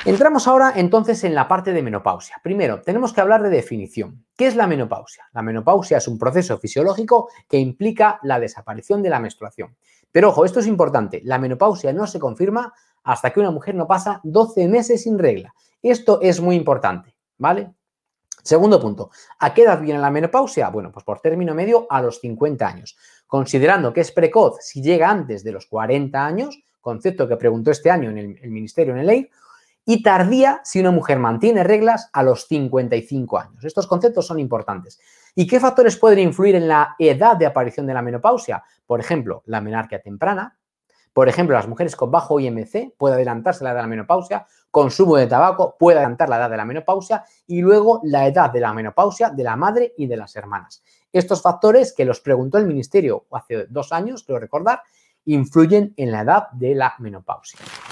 Entramos ahora entonces en la parte de menopausia. Primero, tenemos que hablar de definición. ¿Qué es la menopausia? La menopausia es un proceso fisiológico que implica la desaparición de la menstruación. Pero ojo, esto es importante, la menopausia no se confirma hasta que una mujer no pasa 12 meses sin regla. Esto es muy importante, ¿vale? Segundo punto, ¿a qué edad viene la menopausia? Bueno, pues por término medio a los 50 años. Considerando que es precoz si llega antes de los 40 años, concepto que preguntó este año en el Ministerio en el EIR, y tardía si una mujer mantiene reglas a los 55 años. Estos conceptos son importantes. ¿Y qué factores pueden influir en la edad de aparición de la menopausia? Por ejemplo, la menarquia temprana. Por ejemplo, las mujeres con bajo IMC puede adelantarse la edad de la menopausia, consumo de tabaco puede adelantar la edad de la menopausia y luego la edad de la menopausia de la madre y de las hermanas. Estos factores que los preguntó el Ministerio hace 2 años, creo recordar, influyen en la edad de la menopausia.